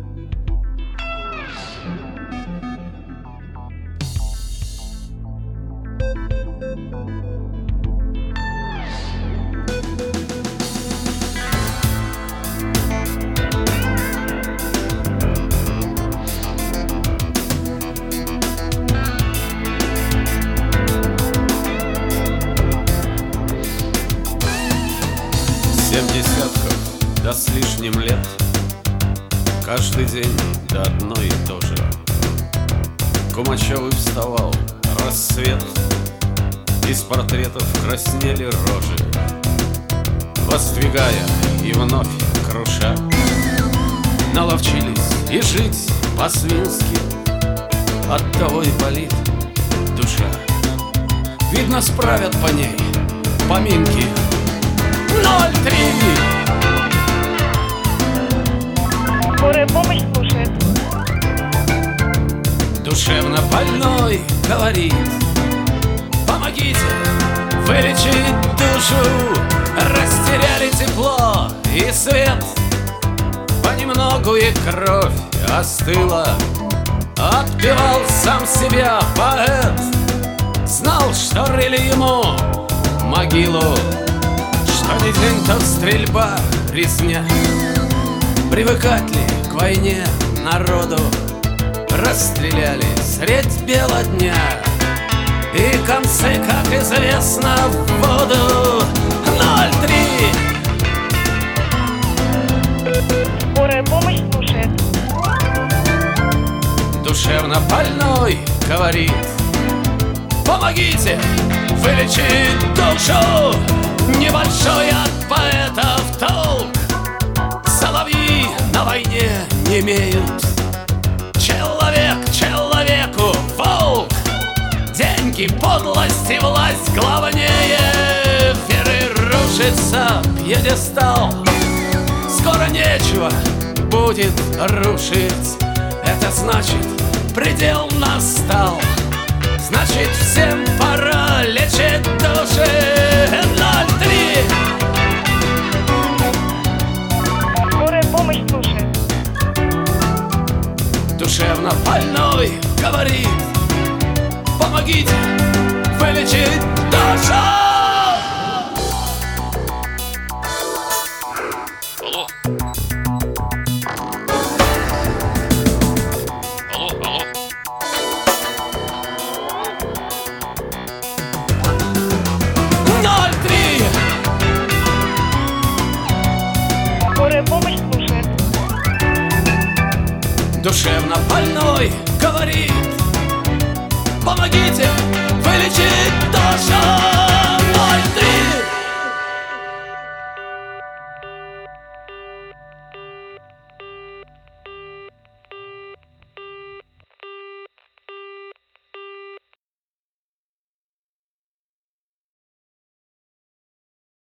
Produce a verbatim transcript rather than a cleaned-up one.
Семь десятков да с лишним лет, каждый день да одно и то же. Кумачевый вставал, рассвет, из портретов краснели рожи, воздвигая и вновь круша. Наловчились и жить по-свински, оттого и болит душа. Видно, справят по ней поминки. Ноль три. Скорая помощь слушает. Душевно больной говорит: помогите вылечить душу. Растеряли тепло и свет, понемногу и кровь остыла. Отпевал сам себя поэт, знал, что рыли ему могилу. Что ни день, то стрельба, резня. Привыкать ли к войне народу? Расстреляли средь бела дня, и концы, как известно, в воду. Ноль три. Скорая помощь слушает. Душевно больной говорит: помогите вылечить душу. Небольшой от поэтов толк, соловьи на войне не имеют. Человек человеку волк, деньги, подлость и власть главнее. Веры рушится пьедестал, скоро нечего будет рушить. Это значит, предел настал, значит, всем пора лечить души. Ноль три. Скорая помощь слушает. Душевно больной говорит: помогите вылечить душу. Алло. Алло, алло. Ноль три. Скорая помощь слушает. Душевно больной говорит: помогите вылечить душу.